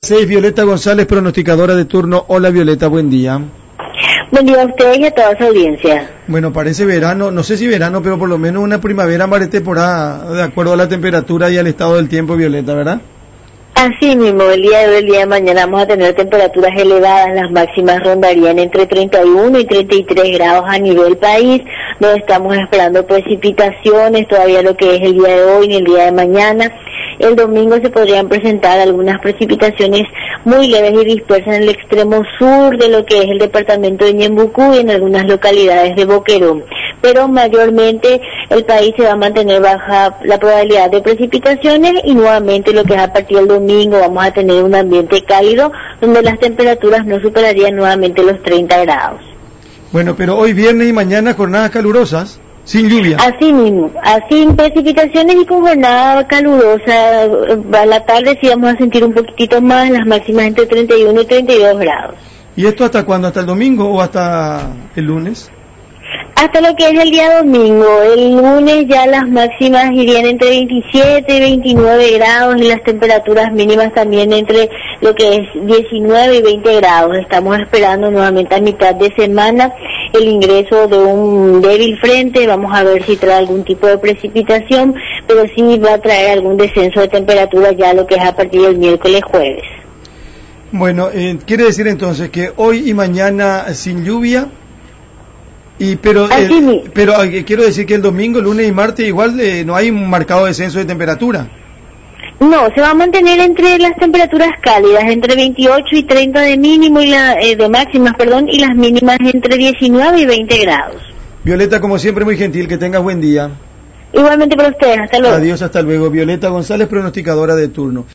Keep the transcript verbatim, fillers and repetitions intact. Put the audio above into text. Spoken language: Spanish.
Sí, Violeta González, pronosticadora de turno. Hola Violeta, buen día. Buen día a ustedes y a toda su audiencia. Bueno, parece verano, no sé si verano, pero por lo menos una primavera temporada, de acuerdo a la temperatura y al estado del tiempo, Violeta, ¿verdad? Así mismo, el día de hoy, el día de mañana vamos a tener temperaturas elevadas, las máximas rondarían entre treinta y uno y treinta y tres grados a nivel país, no estamos esperando precipitaciones todavía lo que es el día de hoy ni el día de mañana. El domingo se podrían presentar algunas precipitaciones muy leves y dispersas en el extremo sur de lo que es el departamento de Ñembucú y en algunas localidades de Boquerón. Pero mayormente el país se va a mantener baja la probabilidad de precipitaciones y nuevamente lo que es a partir del domingo vamos a tener un ambiente cálido donde las temperaturas no superarían nuevamente los treinta grados. Bueno, pero hoy viernes y mañana jornadas calurosas, sin lluvia. Así mismo, así sin precipitaciones y con jornada calurosa. A la tarde sí vamos a sentir un poquitito más, las máximas entre treinta y uno y treinta y dos grados. ¿Y esto hasta cuándo? ¿Hasta el domingo o hasta el lunes? Hasta lo que es el día domingo. El lunes ya las máximas irían entre veintisiete y veintinueve grados y las temperaturas mínimas también entre lo que es diecinueve y veinte grados. Estamos esperando nuevamente a mitad de semana el ingreso de un débil frente. Vamos a ver si trae algún tipo de precipitación, pero sí va a traer algún descenso de temperatura ya lo que es a partir del miércoles jueves. Bueno, eh, quiere decir entonces que hoy y mañana sin lluvia. Y pero eh, pero eh, quiero decir que el domingo, lunes y martes igual eh, no hay un marcado descenso de temperatura. No, se va a mantener entre las temperaturas cálidas, entre veintiocho y treinta de mínimo y la, eh, de máximas, perdón, y las mínimas entre diecinueve y veinte grados. Violeta, como siempre, muy gentil, que tengas buen día. Igualmente para ustedes, hasta luego. Adiós, hasta luego. Violeta González, pronosticadora de turno.